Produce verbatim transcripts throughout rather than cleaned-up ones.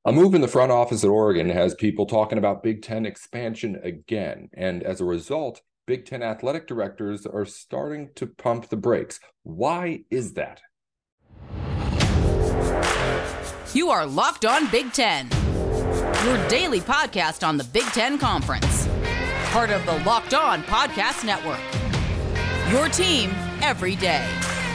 A move in the front office at Oregon has people talking about Big Ten expansion again. And as a result, Big Ten athletic directors are starting to pump the brakes. Why is that? You are Locked On Big Ten, your daily podcast on the Big Ten Conference. Part of the Locked On Podcast Network. Your team every day.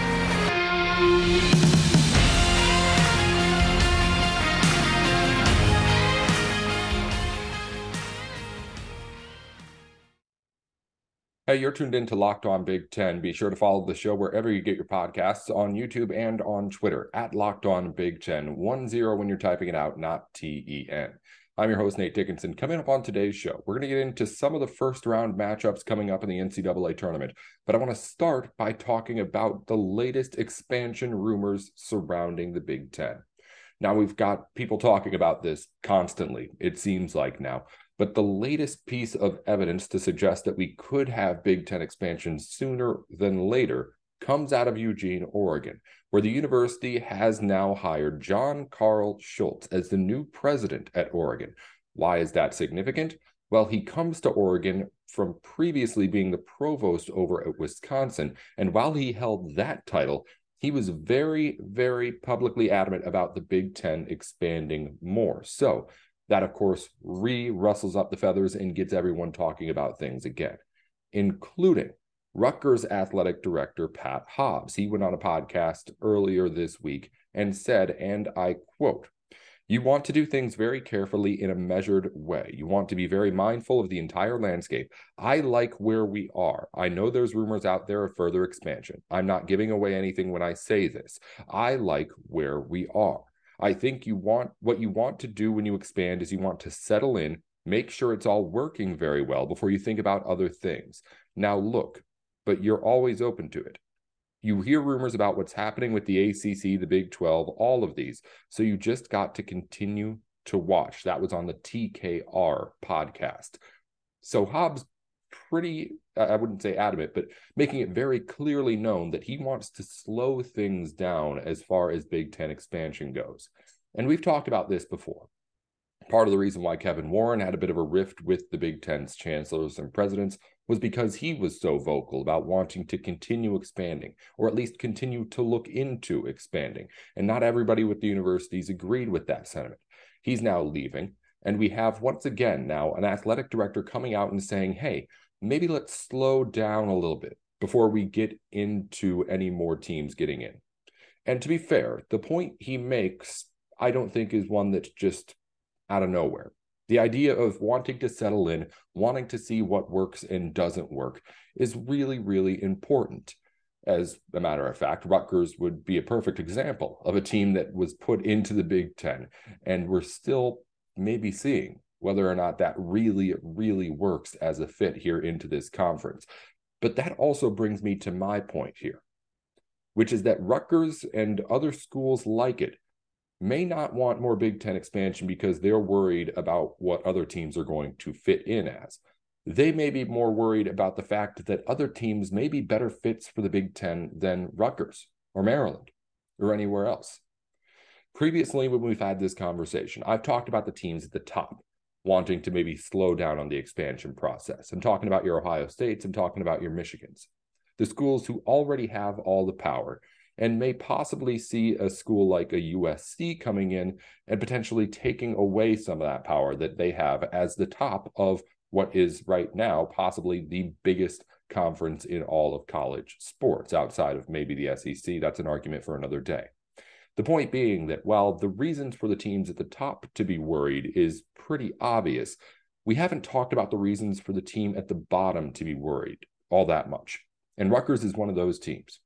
Hey, you're tuned in to Locked On Big Ten. Be sure to follow the show wherever you get your podcasts, on YouTube and on Twitter at Locked On Big Ten. One zero when you're typing it out, not T E N. I'm your host, Nate Dickinson. Coming up on today's show, we're going to get into some of the first round matchups coming up in the N C double A tournament. But I want to start by talking about the latest expansion rumors surrounding the Big Ten. Now, we've got people talking about this constantly, it seems like now. But the latest piece of evidence to suggest that we could have Big Ten expansion sooner than later comes out of Eugene, Oregon, where the university has now hired John Carl Schultz as the new president at Oregon. Why is that significant? Well, he comes to Oregon from previously being the provost over at Wisconsin, and while he held that title, he was very, very publicly adamant about the Big Ten expanding more. So that, of course, re-rustles up the feathers and gets everyone talking about things again, including Rutgers athletic director Pat Hobbs. He went on a podcast earlier this week and said, and I quote, "You want to do things very carefully in a measured way. You want to be very mindful of the entire landscape. I like where we are. I know there's rumors out there of further expansion. I'm not giving away anything when I say this. I like where we are. I think you want what you want to do when you expand is you want to settle in, make sure it's all working very well before you think about other things. Now look, but you're always open to it. You hear rumors about what's happening with the A C C, the Big twelve, all of these. So you just got to continue to watch." That was on the T K R podcast. So Hobbs pretty, I wouldn't say adamant, but making it very clearly known that he wants to slow things down as far as Big Ten expansion goes. And we've talked about this before. Part of the reason why Kevin Warren had a bit of a rift with the Big Ten's chancellors and presidents was because he was so vocal about wanting to continue expanding, or at least continue to look into expanding. And not everybody with the universities agreed with that sentiment. He's now leaving. And we have, once again, now an athletic director coming out and saying, hey, maybe let's slow down a little bit before we get into any more teams getting in. And to be fair, the point he makes, I don't think is one that's just out of nowhere. The idea of wanting to settle in, wanting to see what works and doesn't work is really, really important. As a matter of fact, Rutgers would be a perfect example of a team that was put into the Big Ten, and we're still maybe seeing whether or not that really, really works as a fit here into this conference. But that also brings me to my point here, which is that Rutgers and other schools like it may not want more Big Ten expansion because they're worried about what other teams are going to fit in as. They may be more worried about the fact that other teams may be better fits for the Big Ten than Rutgers or Maryland or anywhere else. Previously, when we've had this conversation, I've talked about the teams at the top wanting to maybe slow down on the expansion process. I'm talking about your Ohio States. I'm talking about your Michigans, the schools who already have all the power and may possibly see a school like a U S C coming in and potentially taking away some of that power that they have as the top of what is right now possibly the biggest conference in all of college sports outside of maybe the S E C. That's an argument for another day. The point being that while the reasons for the teams at the top to be worried is pretty obvious, we haven't talked about the reasons for the team at the bottom to be worried all that much. And Rutgers is one of those teams.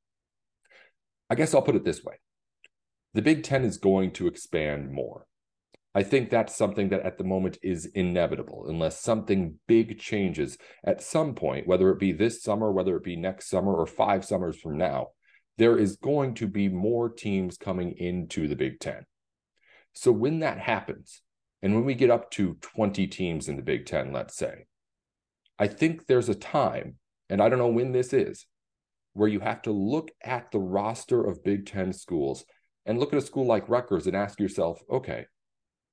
I guess I'll put it this way. The Big Ten is going to expand more. I think that's something that at the moment is inevitable unless something big changes at some point, whether it be this summer, whether it be next summer, or five summers from now. There is going to be more teams coming into the Big Ten. So when that happens, and when we get up to twenty teams in the Big Ten, let's say, I think there's a time, and I don't know when this is, where you have to look at the roster of Big Ten schools and look at a school like Rutgers and ask yourself, okay,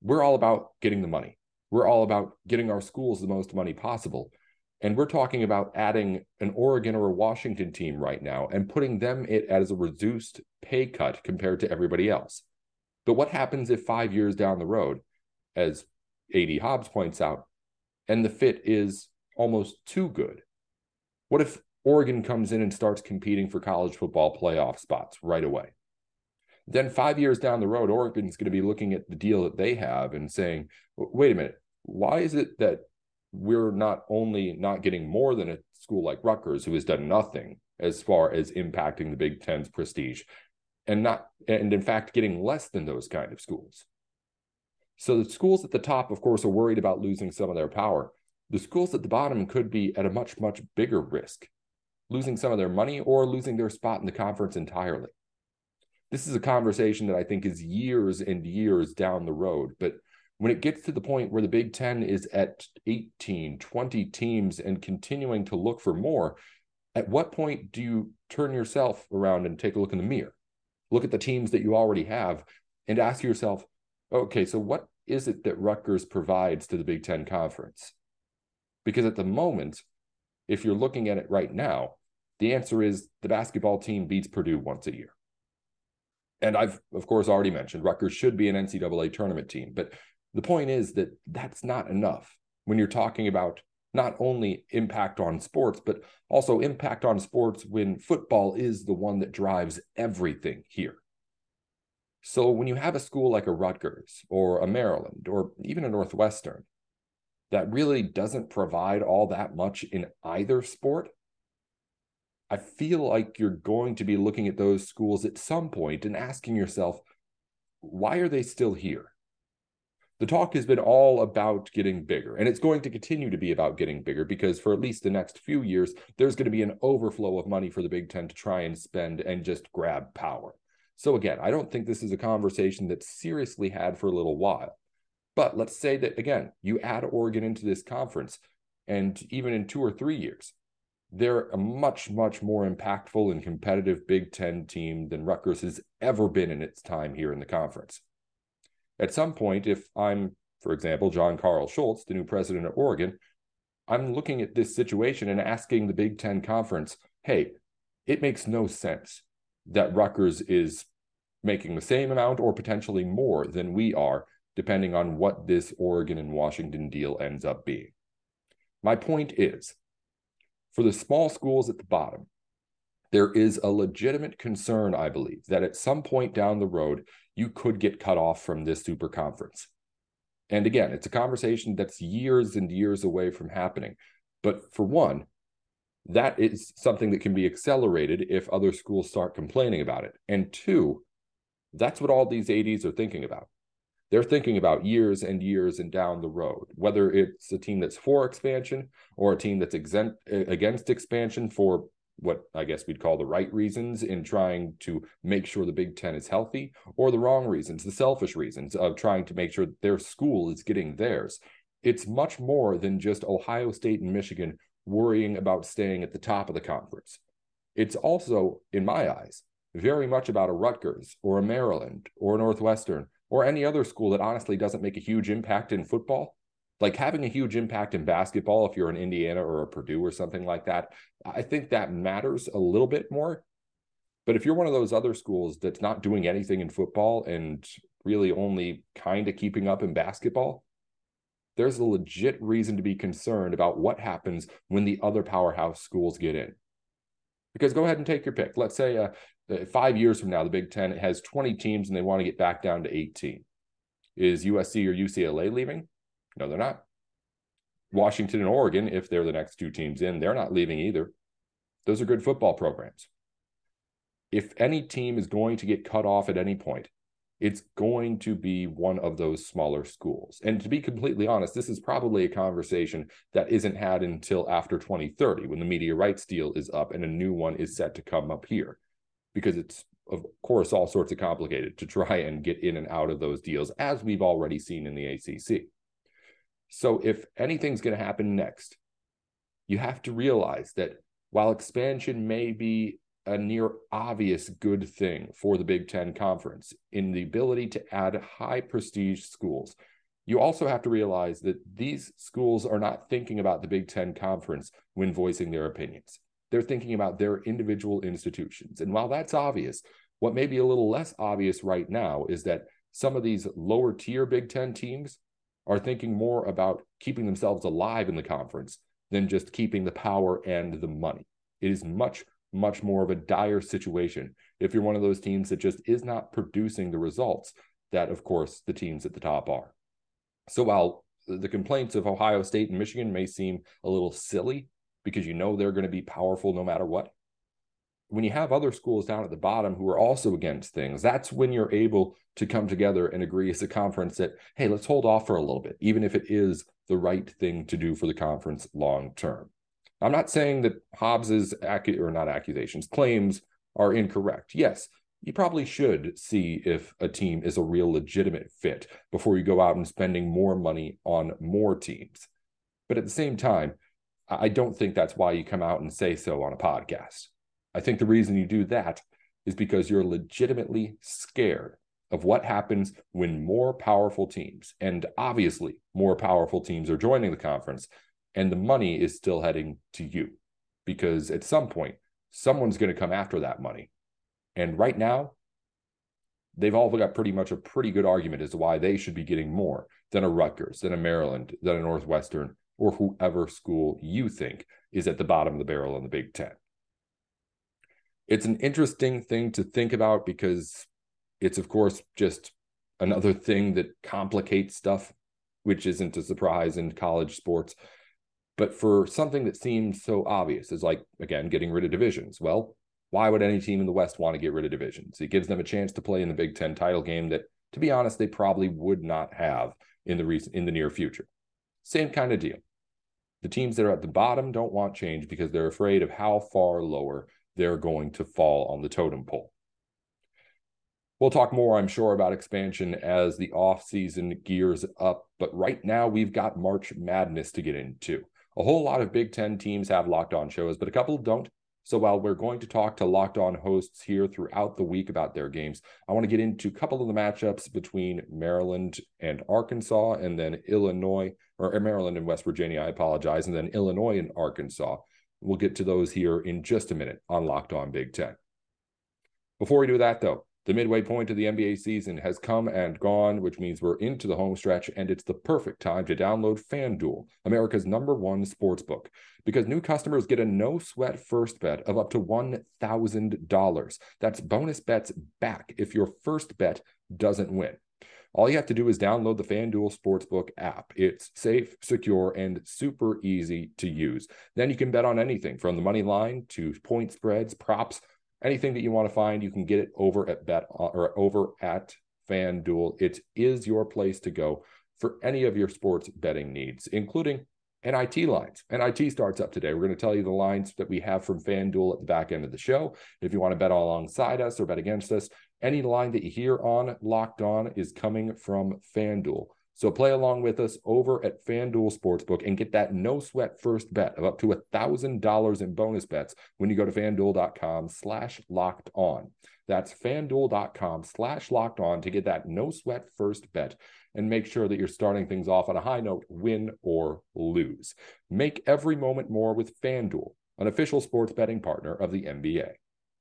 we're all about getting the money. We're all about getting our schools the most money possible. And we're talking about adding an Oregon or a Washington team right now and putting them it as a reduced pay cut compared to everybody else. But what happens if five years down the road, as A D Hobbs points out, and the fit is almost too good? What if Oregon comes in and starts competing for college football playoff spots right away? Then five years down the road, Oregon's going to be looking at the deal that they have and saying, wait a minute, why is it that we're not only not getting more than a school like Rutgers, who has done nothing as far as impacting the Big Ten's prestige, and not, and in fact, getting less than those kind of schools? So the schools at the top, of course, are worried about losing some of their power. The schools at the bottom could be at a much, much bigger risk, losing some of their money or losing their spot in the conference entirely. This is a conversation that I think is years and years down the road. But when it gets to the point where the Big Ten is at eighteen, twenty teams and continuing to look for more, at what point do you turn yourself around and take a look in the mirror? Look at the teams that you already have and ask yourself, okay, so what is it that Rutgers provides to the Big Ten Conference? Because at the moment, if you're looking at it right now, the answer is the basketball team beats Purdue once a year. And I've, of course, already mentioned Rutgers should be an N C double A tournament team. But the point is that that's not enough when you're talking about not only impact on sports, but also impact on sports when football is the one that drives everything here. So when you have a school like a Rutgers or a Maryland or even a Northwestern that really doesn't provide all that much in either sport, I feel like you're going to be looking at those schools at some point and asking yourself, why are they still here? The talk has been all about getting bigger, and it's going to continue to be about getting bigger because for at least the next few years, there's going to be an overflow of money for the Big Ten to try and spend and just grab power. So again, I don't think this is a conversation that's seriously had for a little while. But let's say that, again, you add Oregon into this conference, and even in two or three years, they're a much, much more impactful and competitive Big Ten team than Rutgers has ever been in its time here in the conference. At some point, if I'm, for example, John Carl Schultz, the new president of Oregon, I'm looking at this situation and asking the Big Ten Conference, hey, it makes no sense that Rutgers is making the same amount or potentially more than we are, depending on what this Oregon and Washington deal ends up being. My point is, for the small schools at the bottom, there is a legitimate concern, I believe, that at some point down the road, you could get cut off from this super conference. And again, it's a conversation that's years and years away from happening. But for one, that is something that can be accelerated if other schools start complaining about it. And two, that's what all these A Ds are thinking about. They're thinking about years and years and down the road, whether it's a team that's for expansion or a team that's exempt, against expansion for what I guess we'd call the right reasons in trying to make sure the Big Ten is healthy, or the wrong reasons, the selfish reasons of trying to make sure their school is getting theirs. It's much more than just Ohio State and Michigan worrying about staying at the top of the conference. It's also, in my eyes, very much about a Rutgers or a Maryland or a Northwestern or any other school that honestly doesn't make a huge impact in football. Like having a huge impact in basketball, if you're an Indiana or a Purdue or something like that, I think that matters a little bit more. But if you're one of those other schools that's not doing anything in football and really only kind of keeping up in basketball, there's a legit reason to be concerned about what happens when the other powerhouse schools get in. Because go ahead and take your pick. Let's say uh, five years from now, the Big Ten has twenty teams and they want to get back down to eighteen. Is U S C or U C L A leaving? No, they're not. Washington and Oregon, if they're the next two teams in, they're not leaving either. Those are good football programs. If any team is going to get cut off at any point, it's going to be one of those smaller schools. And to be completely honest, this is probably a conversation that isn't had until after twenty thirty, when the media rights deal is up and a new one is set to come up here. Because it's, of course, all sorts of complicated to try and get in and out of those deals, as we've already seen in the A C C. So if anything's going to happen next, you have to realize that while expansion may be a near obvious good thing for the Big Ten Conference in the ability to add high prestige schools. You also have to realize that these schools are not thinking about the Big Ten Conference when voicing their opinions. They're thinking about their individual institutions. And while that's obvious, what may be a little less obvious right now is that some of these lower tier Big Ten teams are thinking more about keeping themselves alive in the conference than just keeping the power and the money. It is much much more of a dire situation if you're one of those teams that just is not producing the results that, of course, the teams at the top are. So while the complaints of Ohio State and Michigan may seem a little silly because you know they're going to be powerful no matter what, when you have other schools down at the bottom who are also against things, that's when you're able to come together and agree as a conference that, hey, let's hold off for a little bit, even if it is the right thing to do for the conference long term. I'm not saying that Hobbs's acu- or not accusations, claims are incorrect. Yes, you probably should see if a team is a real legitimate fit before you go out and spending more money on more teams. But at the same time, I don't think that's why you come out and say so on a podcast. I think the reason you do that is because you're legitimately scared of what happens when more powerful teams, and obviously more powerful teams, are joining the conference, and the money is still heading to you, because at some point, someone's going to come after that money. And right now, they've all got pretty much a pretty good argument as to why they should be getting more than a Rutgers, than a Maryland, than a Northwestern, or whoever school you think is at the bottom of the barrel in the Big Ten. It's an interesting thing to think about because it's, of course, just another thing that complicates stuff, which isn't a surprise in college sports. But for something that seems so obvious as, like, again, getting rid of divisions, well, why would any team in the West want to get rid of divisions? It gives them a chance to play in the Big Ten title game that, to be honest, they probably would not have in the recent, in the near future. Same kind of deal. The teams that are at the bottom don't want change because they're afraid of how far lower they're going to fall on the totem pole. We'll talk more, I'm sure, about expansion as the offseason gears up, but right now we've got March Madness to get into. A whole lot of Big Ten teams have Locked On shows, but a couple don't. So while we're going to talk to Locked On hosts here throughout the week about their games, I want to get into a couple of the matchups between Maryland and Arkansas, and then Illinois, or Maryland and West Virginia, I apologize, and then Illinois and Arkansas. We'll get to those here in just a minute on Locked On Big Ten. Before we do that, though, the midway point of the N B A season has come and gone, which means we're into the home stretch, and it's the perfect time to download FanDuel, America's number one sportsbook, because new customers get a no-sweat first bet of up to one thousand dollars. That's bonus bets back if your first bet doesn't win. All you have to do is download the FanDuel Sportsbook app. It's safe, secure, and super easy to use. Then you can bet on anything from the money line to point spreads, props. Anything that you want to find, you can get it over at bet or over at FanDuel. It is your place to go for any of your sports betting needs, including N I T lines. N I T starts up today. We're going to tell you the lines that we have from FanDuel at the back end of the show. If you want to bet alongside us or bet against us, any line that you hear on Locked On is coming from FanDuel. So play along with us over at FanDuel Sportsbook and get that no-sweat first bet of up to one thousand dollars in bonus bets when you go to FanDuel.com slash locked on. That's FanDuel.com slash locked on to get that no-sweat first bet and make sure that you're starting things off on a high note, win or lose. Make every moment more with FanDuel, an official sports betting partner of the N B A.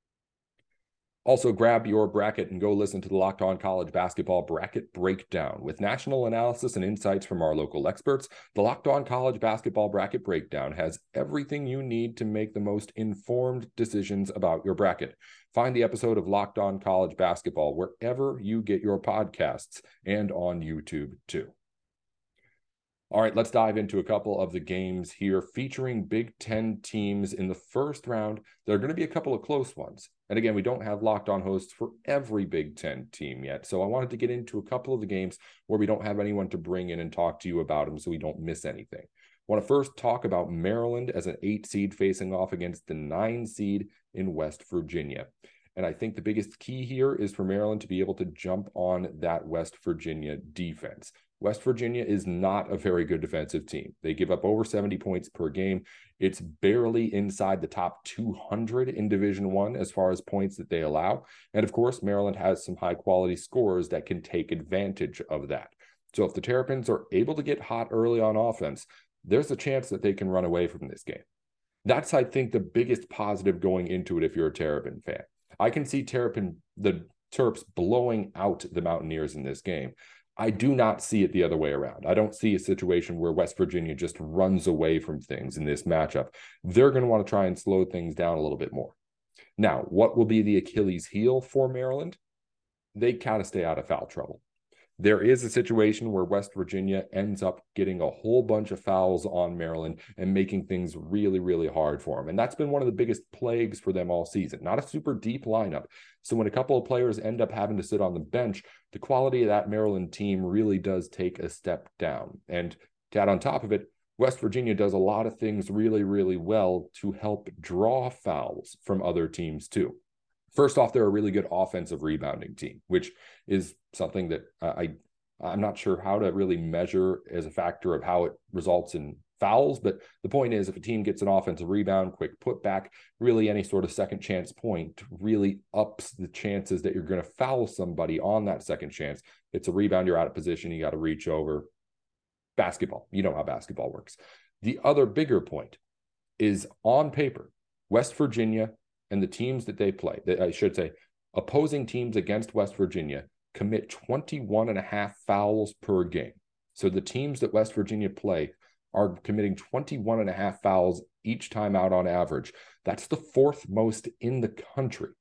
Also, grab your bracket and go listen to the Locked On College Basketball Bracket Breakdown. With national analysis and insights from our local experts, the Locked On College Basketball Bracket Breakdown has everything you need to make the most informed decisions about your bracket. Find the episode of Locked On College Basketball wherever you get your podcasts and on YouTube too. All right, let's dive into a couple of the games here featuring Big Ten teams in the first round. There are going to be a couple of close ones. And again, we don't have Locked On hosts for every Big Ten team yet. So I wanted to get into a couple of the games where we don't have anyone to bring in and talk to you about them so we don't miss anything. I want to first talk about Maryland as an eight seed facing off against the nine seed in West Virginia. And I think the biggest key here is for Maryland to be able to jump on that West Virginia defense. West Virginia is not a very good defensive team. They give up over seventy points per game. It's barely inside the top two hundred in Division One as far as points that they allow. And of course, Maryland has some high quality scorers that can take advantage of that. So if the Terrapins are able to get hot early on offense, there's a chance that they can run away from this game. That's, I think, the biggest positive going into it if you're a Terrapin fan. I can see Terrapin, the Terps blowing out the Mountaineers in this game. I do not see it the other way around. I don't see a situation where West Virginia just runs away from things in this matchup. They're going to want to try and slow things down a little bit more. Now, what will be the Achilles heel for Maryland? They kind of stay out of foul trouble. There is a situation where West Virginia ends up getting a whole bunch of fouls on Maryland and making things really, really hard for them. And that's been one of the biggest plagues for them all season. Not a super deep lineup. So when a couple of players end up having to sit on the bench, the quality of that Maryland team really does take a step down. And to add on top of it, West Virginia does a lot of things really, really well to help draw fouls from other teams too. First off, they're a really good offensive rebounding team, which is something that I, I'm not sure how to really measure as a factor of how it results in fouls. But the point is, if a team gets an offensive rebound, quick putback, really any sort of second chance point really ups the chances that you're going to foul somebody on that second chance. It's a rebound, you're out of position, you got to reach over. Basketball, you know how basketball works. The other bigger point is, on paper, West Virginia and the teams that they play, I should say, opposing teams against West Virginia commit twenty-one and a half fouls per game. So the teams that West Virginia play are committing twenty-one and a half fouls each time out on average. That's the fourth most in the country.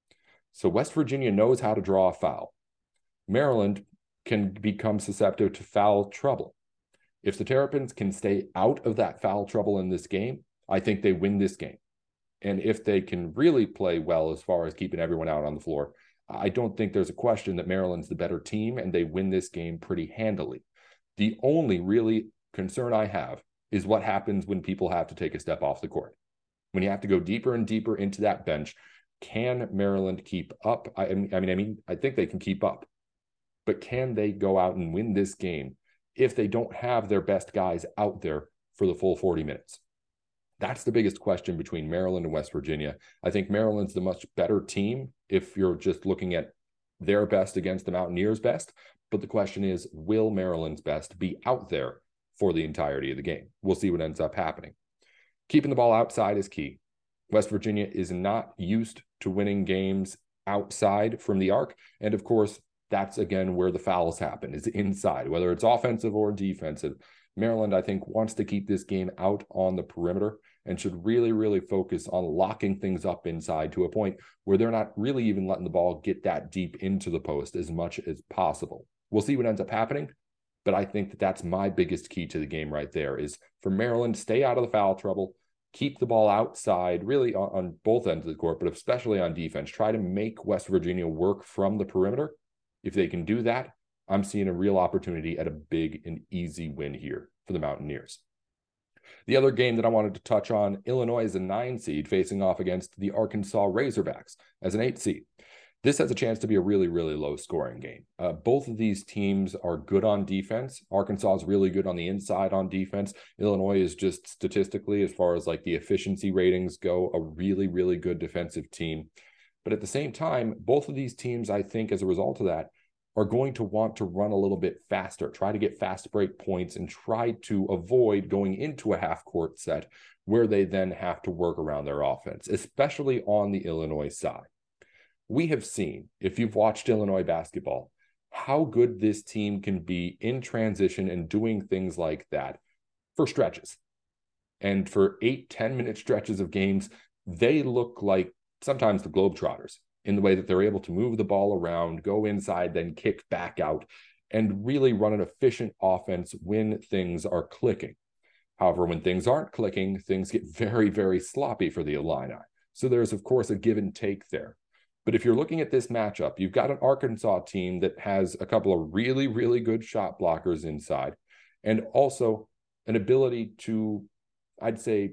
So West Virginia knows how to draw a foul. Maryland can become susceptible to foul trouble. If the Terrapins can stay out of that foul trouble in this game, I think they win this game. And if they can really play well as far as keeping everyone out on the floor, I don't think there's a question that Maryland's the better team and they win this game pretty handily. The only really concern I have is what happens when people have to take a step off the court. When you have to go deeper and deeper into that bench, can Maryland keep up? I, I mean, I mean, I think they can keep up, but can they go out and win this game if they don't have their best guys out there for the full forty minutes? That's the biggest question between Maryland and West Virginia. I think Maryland's the much better team if you're just looking at their best against the Mountaineers' best. But the question is, will Maryland's best be out there for the entirety of the game? We'll see what ends up happening. Keeping the ball outside is key. West Virginia is not used to winning games outside from the arc. And of course, that's again where the fouls happen, is inside, whether it's offensive or defensive. Maryland, I think, wants to keep this game out on the perimeter and should really, really focus on locking things up inside to a point where they're not really even letting the ball get that deep into the post as much as possible. We'll see what ends up happening, but I think that that's my biggest key to the game right there, is for Maryland, stay out of the foul trouble, keep the ball outside, really on, on both ends of the court, but especially on defense. Try to make West Virginia work from the perimeter. If they can do that, I'm seeing a real opportunity at a big and easy win here for the Mountaineers. The other game that I wanted to touch on, Illinois is a nine seed facing off against the Arkansas Razorbacks as an eight seed. This has a chance to be a really, really low scoring game. Uh, both of these teams are good on defense. Arkansas is really good on the inside on defense. Illinois is just statistically, as far as like the efficiency ratings go, a really, really good defensive team. But at the same time, both of these teams, I think, as a result of that, are going to want to run a little bit faster, try to get fast break points, and try to avoid going into a half-court set where they then have to work around their offense, especially on the Illinois side. We have seen, if you've watched Illinois basketball, how good this team can be in transition and doing things like that for stretches. And for eight, ten-minute stretches of games, they look like sometimes the Globetrotters, in the way that they're able to move the ball around, go inside, then kick back out, and really run an efficient offense when things are clicking. However, when things aren't clicking, things get very, very sloppy for the Illini. So there's, of course, a give and take there. But if you're looking at this matchup, you've got an Arkansas team that has a couple of really, really good shot blockers inside, and also an ability to, I'd say,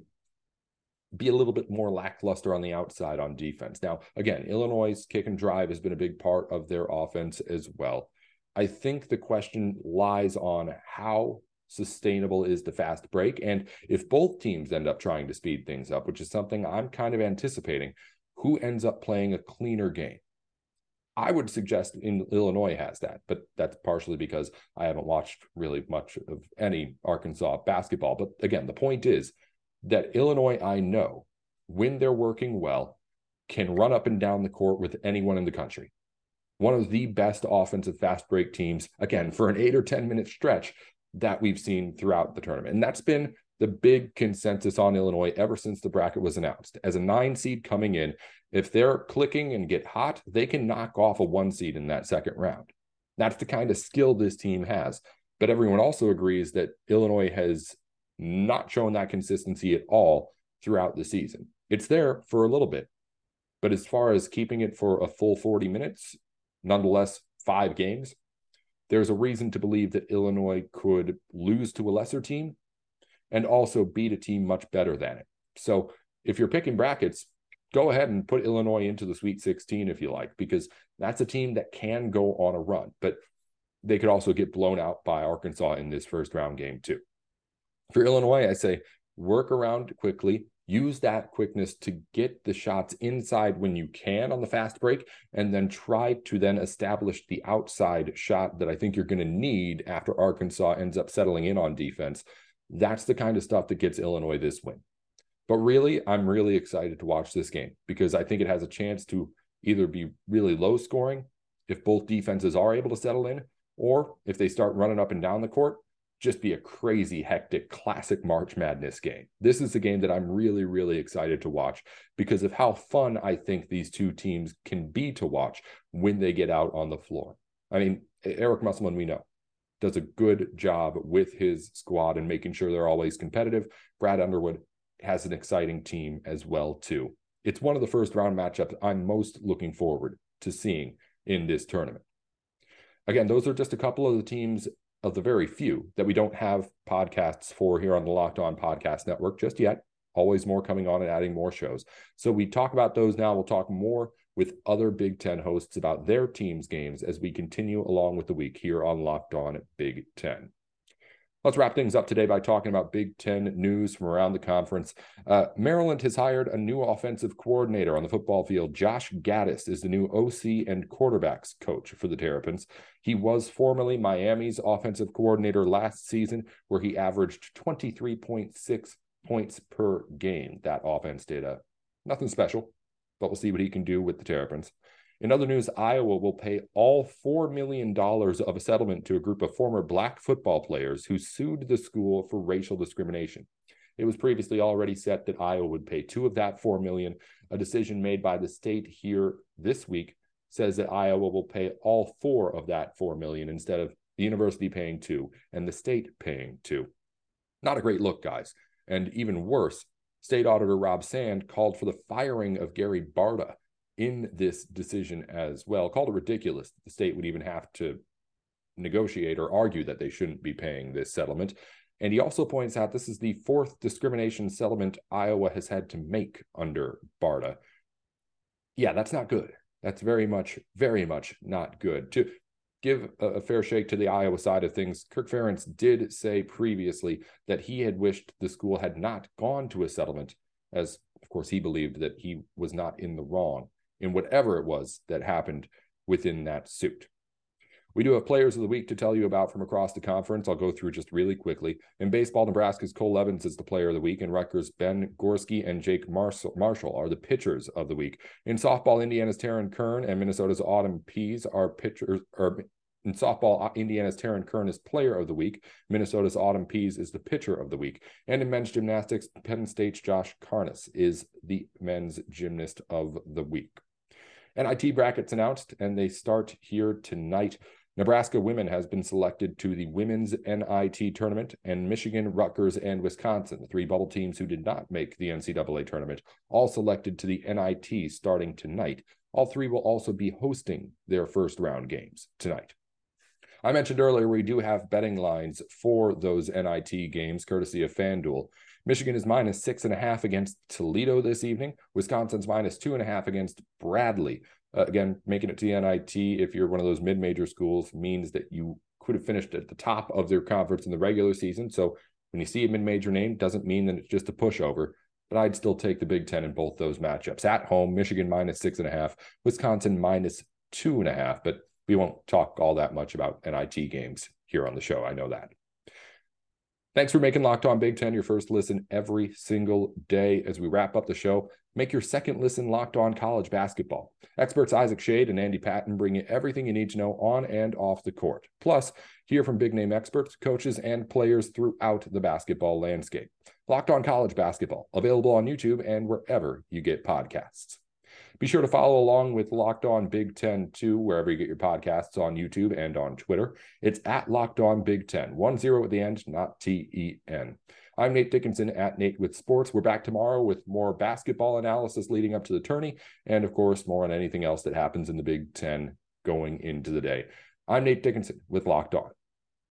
be a little bit more lackluster on the outside on defense. Now, again, Illinois' kick and drive has been a big part of their offense as well. I think the question lies on how sustainable is the fast break. And if both teams end up trying to speed things up, which is something I'm kind of anticipating, who ends up playing a cleaner game? I would suggest in Illinois has that, but that's partially because I haven't watched really much of any Arkansas basketball. But again, the point is that Illinois, I know, when they're working well, can run up and down the court with anyone in the country. One of the best offensive fast break teams, again, for an eight or ten minute stretch that we've seen throughout the tournament. And that's been the big consensus on Illinois ever since the bracket was announced. As a nine seed coming in, if they're clicking and get hot, they can knock off a one seed in that second round. That's the kind of skill this team has. But everyone also agrees that Illinois has not shown that consistency at all throughout the season. It's there for a little bit, but as far as keeping it for a full forty minutes, nonetheless, five games, there's a reason to believe that Illinois could lose to a lesser team and also beat a team much better than it. So if you're picking brackets, go ahead and put Illinois into the Sweet sixteen if you like, because that's a team that can go on a run, but they could also get blown out by Arkansas in this first round game too. For Illinois, I say work around quickly, use that quickness to get the shots inside when you can on the fast break, and then try to then establish the outside shot that I think you're going to need after Arkansas ends up settling in on defense. That's the kind of stuff that gets Illinois this win. But really, I'm really excited to watch this game because I think it has a chance to either be really low scoring if both defenses are able to settle in, or if they start running up and down the court, just be a crazy, hectic, classic March Madness game. This is a game that I'm really, really excited to watch because of how fun I think these two teams can be to watch when they get out on the floor. I mean, Eric Musselman, we know, does a good job with his squad and making sure they're always competitive. Brad Underwood has an exciting team as well, too. It's one of the first round matchups I'm most looking forward to seeing in this tournament. Again, those are just a couple of the teams of the very few that we don't have podcasts for here on the Locked On Podcast Network just yet. Always more coming on and adding more shows. So we talk about those now. We'll talk more with other Big Ten hosts about their teams' games as we continue along with the week here on Locked On Big Ten. Let's wrap things up today by talking about Big Ten news from around the conference. Uh, Maryland has hired a new offensive coordinator on the football field. Josh Gattis is the new O C and quarterbacks coach for the Terrapins. He was formerly Miami's offensive coordinator last season, where he averaged twenty-three point six points per game. That offense did uh, nothing special, but we'll see what he can do with the Terrapins. In other news, Iowa will pay all four million dollars of a settlement to a group of former black football players who sued the school for racial discrimination. It was previously already set that Iowa would pay two of that four million dollars. A decision made by the state here this week says that Iowa will pay all four of that four million dollars instead of the university paying two and the state paying two. Not a great look, guys. And even worse, State Auditor Rob Sand called for the firing of Gary Barta in this decision as well. Called it ridiculous that the state would even have to negotiate or argue that they shouldn't be paying this settlement. And he also points out this is the fourth discrimination settlement Iowa has had to make under Barta. Yeah, that's not good. That's very much, very much not good. To give a, a fair shake to the Iowa side of things, Kirk Ferentz did say previously that he had wished the school had not gone to a settlement, as of course he believed that he was not in the wrong in whatever it was that happened within that suit. We do have players of the week to tell you about from across the conference. I'll go through just really quickly. In baseball, Nebraska's Cole Evans is the player of the week. In Rutgers, Ben Gorski and Jake Marshall are the pitchers of the week. In softball, Indiana's Taryn Kern and Minnesota's Autumn Pease are pitchers. Or in softball, Indiana's Taryn Kern is player of the week. Minnesota's Autumn Pease is the pitcher of the week. And in men's gymnastics, Penn State's Josh Karnas is the men's gymnast of the week. N I T brackets announced, and they start here tonight. Nebraska women has been selected to the women's N I T tournament, and Michigan, Rutgers, and Wisconsin, the three bubble teams who did not make the N C double A tournament, all selected to the N I T starting tonight. All three will also be hosting their first round games tonight. I mentioned earlier we do have betting lines for those N I T games, courtesy of FanDuel. Michigan is minus six and a half against Toledo this evening. Wisconsin's minus two and a half against Bradley. Uh, again, making it to the N I T, if you're one of those mid-major schools, means that you could have finished at the top of their conference in the regular season. So when you see a mid-major name, doesn't mean that it's just a pushover. But I'd still take the Big Ten in both those matchups. At home, Michigan minus six and a half, Wisconsin minus two and a half. But we won't talk all that much about N I T games here on the show. I know that. Thanks for making Locked On Big Ten your first listen every single day. As we wrap up the show, make your second listen Locked On College Basketball. Experts Isaac Shade and Andy Patton bring you everything you need to know on and off the court. Plus, hear from big-name experts, coaches, and players throughout the basketball landscape. Locked On College Basketball, available on YouTube and wherever you get podcasts. Be sure to follow along with Locked On Big Ten, too, wherever you get your podcasts on YouTube and on Twitter. It's at Locked On Big Ten, one zero at the end, not T E N. I'm Nate Dickinson at Nate with Sports. We're back tomorrow with more basketball analysis leading up to the tourney, and, of course, more on anything else that happens in the Big Ten going into the day. I'm Nate Dickinson with Locked On.